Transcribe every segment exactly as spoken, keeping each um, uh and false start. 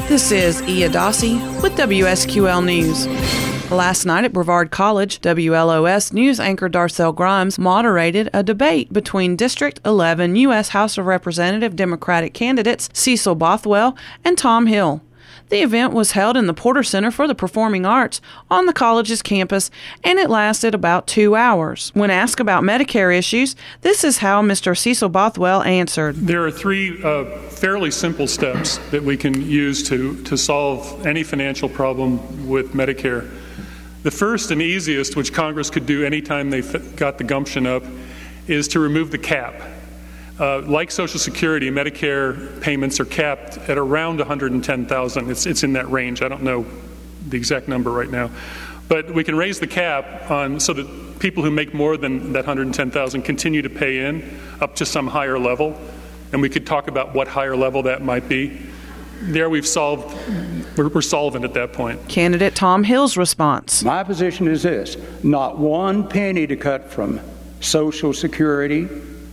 This is E. Adasi with W S Q L News. Last night at Brevard College, W L O S news anchor Darcel Grimes moderated a debate between District eleven U S House of Representative Democratic candidates Cecil Bothwell and Tom Hill. The event was held in the Porter Center for the Performing Arts on the college's campus, and it lasted about two hours. When asked about Medicare issues, this is how Mister Cecil Bothwell answered. There are three uh, fairly simple steps that we can use to, to solve any financial problem with Medicare. The first and easiest, which Congress could do anytime they got the gumption up, is to remove the cap. Uh, like Social Security, Medicare payments are capped at around one hundred ten thousand dollars. It's, it's in that range. I don't know the exact number right now. But we can raise the cap on so that people who make more than that one hundred ten thousand dollars continue to pay in up to some higher level. And we could talk about what higher level that might be. There we've solved, we're, we're solvent at that point. Candidate Tom Hill's response. My position is this: not one penny to cut from Social Security,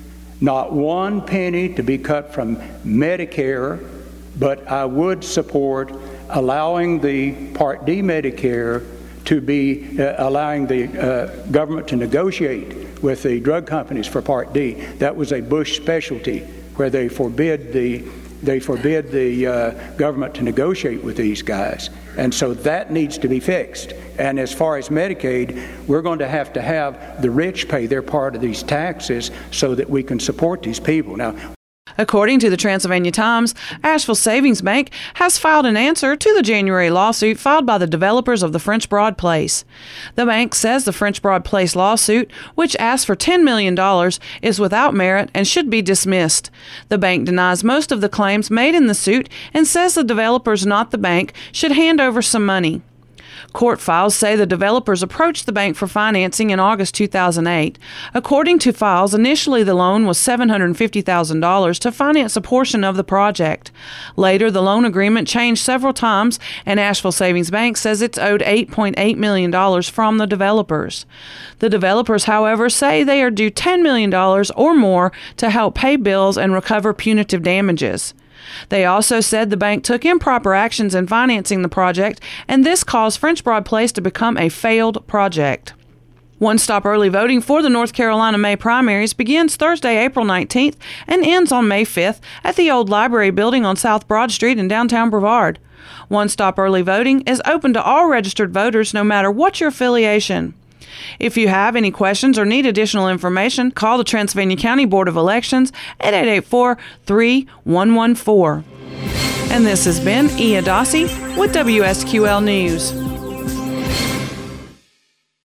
not one penny to be cut from Medicare, but I would support allowing the Part D Medicare to be, uh, allowing the uh, government to negotiate with the drug companies for Part D. That was a Bush specialty, where they forbid the They forbid the uh, government to negotiate with these guys. And so that needs to be fixed. And as far as Medicaid, we're going to have to have the rich pay their part of these taxes so that we can support these people. Now, according to the Transylvania Times, Asheville Savings Bank has filed an answer to the January lawsuit filed by the developers of the French Broad Place. The bank says the French Broad Place lawsuit, which asks for ten million dollars, is without merit and should be dismissed. The bank denies most of the claims made in the suit and says the developers, not the bank, should hand over some money. Court files say the developers approached the bank for financing in August two thousand eight. According to files, initially the loan was seven hundred fifty thousand dollars to finance a portion of the project. Later, the loan agreement changed several times, and Asheville Savings Bank says it's owed eight point eight million dollars from the developers. The developers, however, say they are due ten million dollars or more to help pay bills and recover punitive damages. They also said the bank took improper actions in financing the project, and this caused French Broad Place to become a failed project. One-stop early voting for the North Carolina May primaries begins Thursday, April nineteenth, and ends on May fifth at the old library building on South Broad Street in downtown Brevard. One-stop early voting is open to all registered voters, no matter what your affiliation. If you have any questions or need additional information, call the Transylvania County Board of Elections at eight eight four, three one one four. And this has been E. Adasi with W S Q L News.